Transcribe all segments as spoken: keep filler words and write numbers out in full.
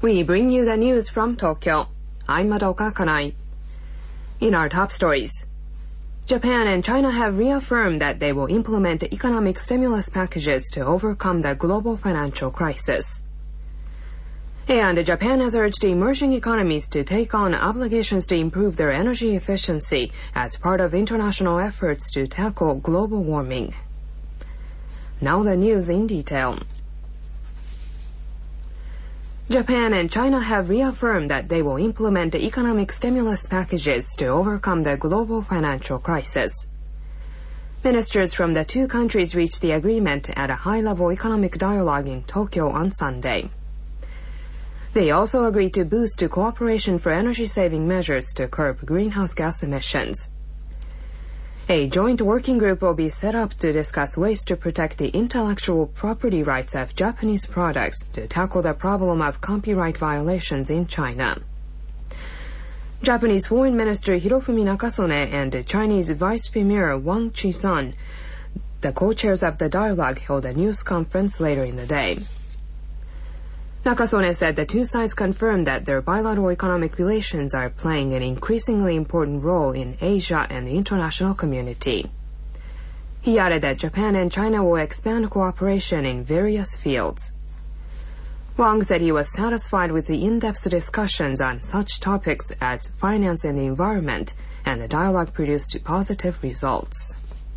We bring you the news from Tokyo. I'm Madoka Kanai. In our top stories, Japan and China have reaffirmed that they will implement economic stimulus packages to overcome the global financial crisis. And Japan has urged emerging economies to take on obligations to improve their energy efficiency as part of international efforts to tackle global warming. Now the news in detail. Japan and China have reaffirmed that they will implement economic stimulus packages to overcome the global financial crisis. Ministers from the two countries reached the agreement at a high-level economic dialogue in Tokyo on Sunday. They also agreed to boost cooperation for energy-saving measures to curb greenhouse gas emissions. A joint working group will be set up to discuss ways to protect the intellectual property rights of Japanese products to tackle the problem of copyright violations in China. Japanese Foreign Minister Hirofumi Nakasone and Chinese Vice Premier Wang Qishan, the co-chairs of the dialogue, held a news conference later in the day. Nakasone said the two sides confirmed that their bilateral economic relations are playing an increasingly important role in Asia and the international community. He added that Japan and China will expand cooperation in various fields. Wang said he was satisfied with the in-depth discussions on such topics as finance and the environment, and the dialogue produced positive results.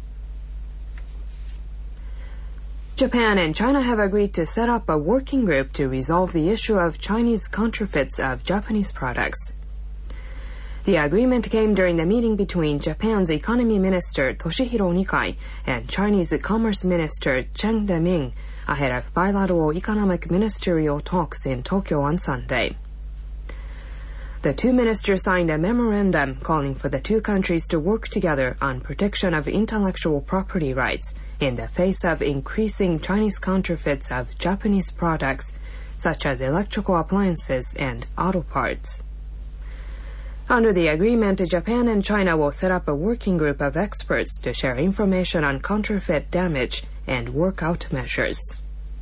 Japan and China have agreed to set up a working group to resolve the issue of Chinese counterfeits of Japanese products. The agreement came during the meeting between Japan's Economy Minister Toshihiro Nikai and Chinese Commerce Minister Cheng Deming ahead of bilateral economic ministerial talks in Tokyo on Sunday. The two ministers signed a memorandum calling for the two countries to work together on protection of intellectual property rights in the face of increasing Chinese counterfeits of Japanese products such as electrical appliances and auto parts. Under the agreement, Japan and China will set up a working group of experts to share information on counterfeit damage and work out measures.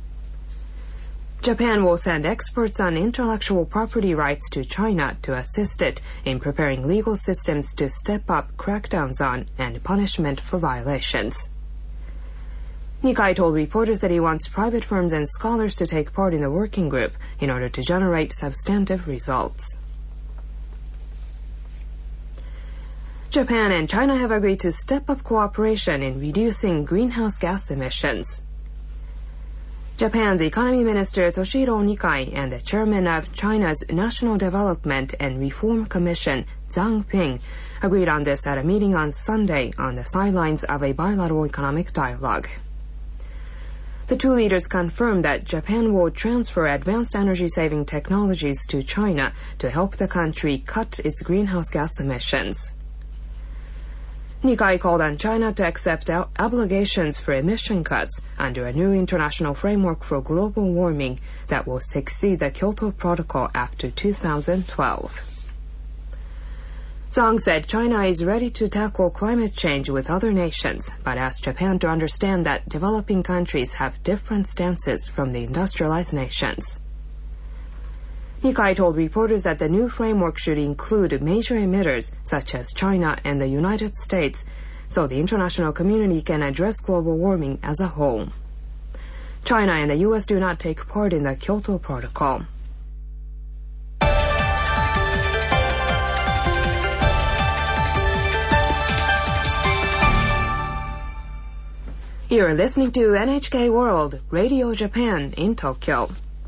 Japan will send experts on intellectual property rights to China to assist it in preparing legal systems to step up crackdowns on and punishment for violations. Nikai told reporters that he wants private firms and scholars to take part in the working group in order to generate substantive results. Japan and China have agreed to step up cooperation in reducing greenhouse gas emissions. Japan's Economy Minister Toshihiro Nikai and the chairman of China's National Development and Reform Commission, Zhang Ping, agreed on this at a meeting on Sunday on the sidelines of a bilateral economic dialogue. The two leaders confirmed that Japan will transfer advanced energy-saving technologies to China to help the country cut its greenhouse gas emissions. Nikai called on China to accept obligations for emission cuts under a new international framework for global warming that will succeed the Kyoto Protocol after two thousand twelve. Zhang said China is ready to tackle climate change with other nations, but asked Japan to understand that developing countries have different stances from the industrialized nations. Nikai told reporters that the new framework should include major emitters such as China and the United States, so the international community can address global warming as a whole. China and the U S do not take part in the Kyoto Protocol. You're listening to N H K World Radio Japan in Tokyo.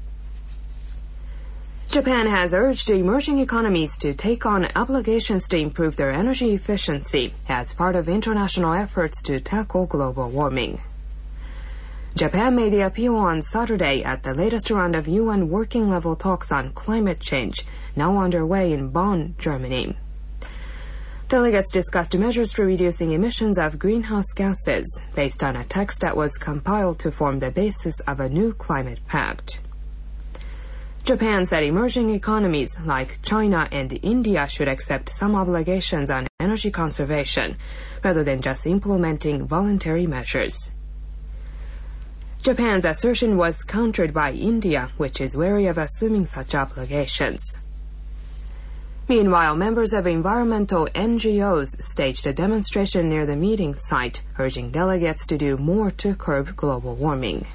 Japan has urged emerging economies to take on obligations to improve their energy efficiency as part of international efforts to tackle global warming. Japan made the appeal on Saturday at the latest round of U N working-level talks on climate change, now underway in Bonn, Germany. Delegates discussed measures for reducing emissions of greenhouse gases based on a text that was compiled to form the basis of a new climate pact. Japan said emerging economies like China and India should accept some obligations on energy conservation rather than just implementing voluntary measures. Japan's assertion was countered by India, which is wary of assuming such obligations. Meanwhile, members of environmental N G Os staged a demonstration near the meeting site, urging delegates to do more to curb global warming.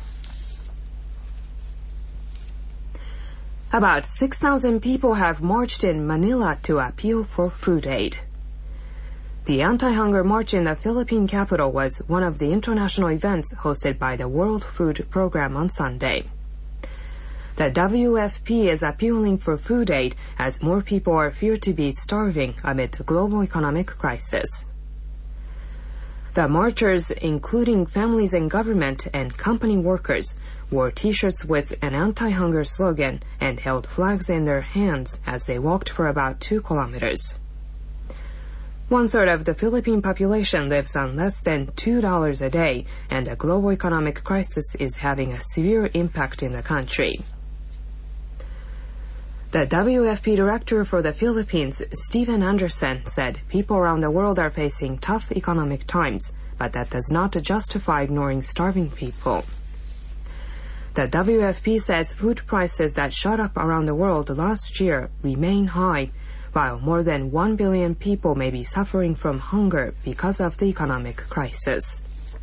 About six thousand people have marched in Manila to appeal for food aid. The anti-hunger march in the Philippine capital was one of the international events hosted by the World Food Program on Sunday. The W F P is appealing for food aid as more people are feared to be starving amid the global economic crisis. The marchers, including families in government and company workers, wore T-shirts with an anti-hunger slogan and held flags in their hands as they walked for about two kilometers. One-third of the Philippine population lives on less than two dollars a day, and the global economic crisis is having a severe impact in the country. The W F P director for the Philippines, Stephen Anderson, said people around the world are facing tough economic times, but that does not justify ignoring starving people. The W F P says food prices that shot up around the world last year remain high, while more than one billion people may be suffering from hunger because of the economic crisis.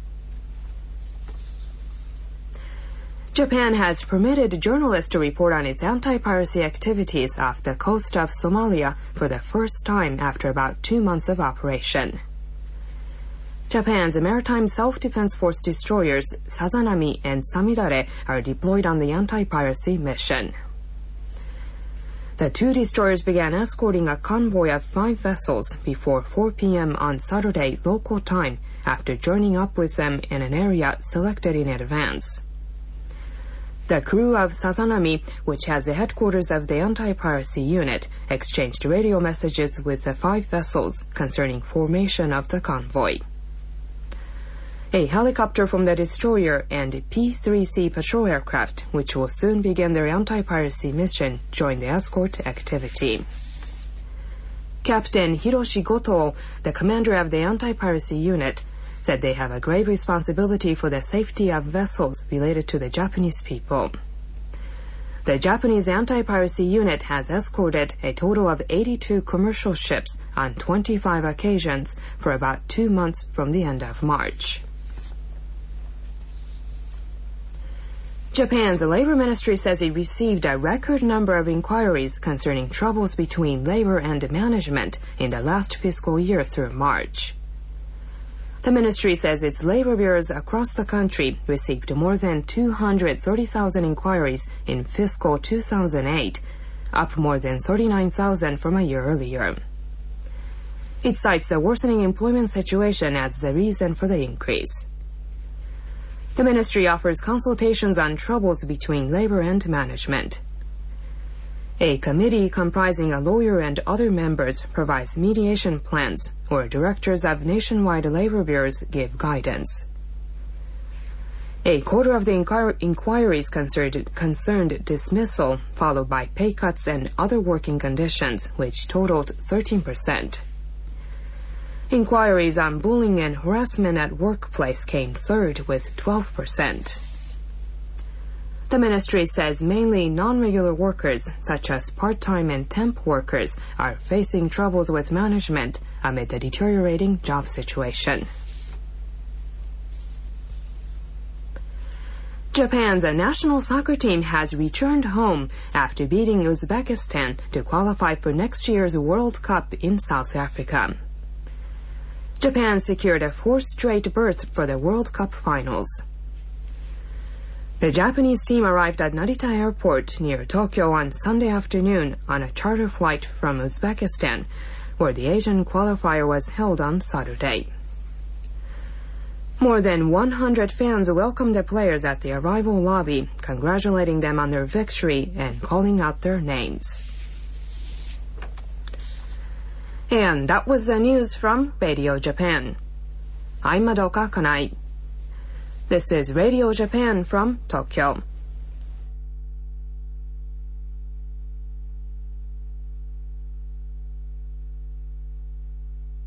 Japan has permitted journalists to report on its anti-piracy activities off the coast of Somalia for the first time after about two months of operation. Japan's maritime self-defense force destroyers Sazanami and Samidare are deployed on the anti-piracy mission. The two destroyers began escorting a convoy of five vessels before four p.m. on Saturday local time after joining up with them in an area selected in advance. The crew of Sazanami, which has the headquarters of the anti-piracy unit, exchanged radio messages with the five vessels concerning formation of the convoy. A helicopter from the destroyer and P three C patrol aircraft, which will soon begin their anti-piracy mission, joined the escort activity. Captain Hiroshi Goto, the commander of the anti-piracy unit, said they have a grave responsibility for the safety of vessels related to the Japanese people. The Japanese anti-piracy unit has escorted a total of eighty-two commercial ships on twenty-five occasions for about two months from the end of March. Japan's Labor Ministry says it received a record number of inquiries concerning troubles between labor and management in the last fiscal year through March. The ministry says its labor bureaus across the country received more than two hundred thirty thousand inquiries in fiscal two thousand eight, up more than thirty-nine thousand from a year earlier. It cites the worsening employment situation as the reason for the increase. The ministry offers consultations on troubles between labor and management. A committee comprising a lawyer and other members provides mediation plans, or directors of nationwide labor bureaus give guidance. A quarter of the inquir- inquiries concerned, concerned dismissal, followed by pay cuts and other working conditions, which totaled thirteen percent. Inquiries on bullying and harassment at workplace came third with twelve percent. The ministry says mainly non-regular workers, such as part-time and temp workers, are facing troubles with management amid the deteriorating job situation. Japan's national soccer team has returned home after beating Uzbekistan to qualify for next year's World Cup in South Africa. Japan secured a fourth straight berth for the World Cup finals. The Japanese team arrived at Narita Airport near Tokyo on Sunday afternoon on a charter flight from Uzbekistan, where the Asian qualifier was held on Saturday. More than one hundred fans welcomed the players at the arrival lobby, congratulating them on their victory and calling out their names. And that was the news from Radio Japan. I'm Madoka Kanai. This is Radio Japan from Tokyo.